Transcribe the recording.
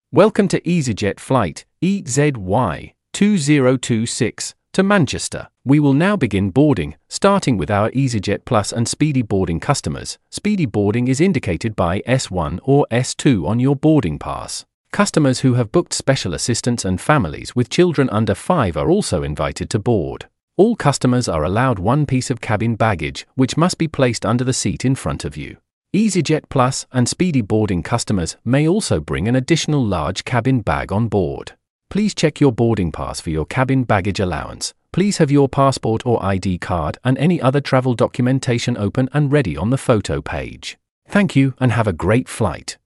Welcome to EasyJet Flight EZY2026 to Manchester. We will now begin boarding, starting with our EasyJet Plus and Speedy Boarding customers. Speedy Boarding is indicated by S1 or S2 on your boarding pass. Customers who have booked special assistance and families with children under 5 are also invited to board. All customers are allowed one piece of cabin baggage, which must be placed under the seat in front of you. EasyJet Plus and Speedy Boarding customers may also bring an additional large cabin bag on board. Please check your boarding pass for your cabin baggage allowance. Please have your passport or ID card and any other travel documentation open and ready on the photo page. Thank you and have a great flight.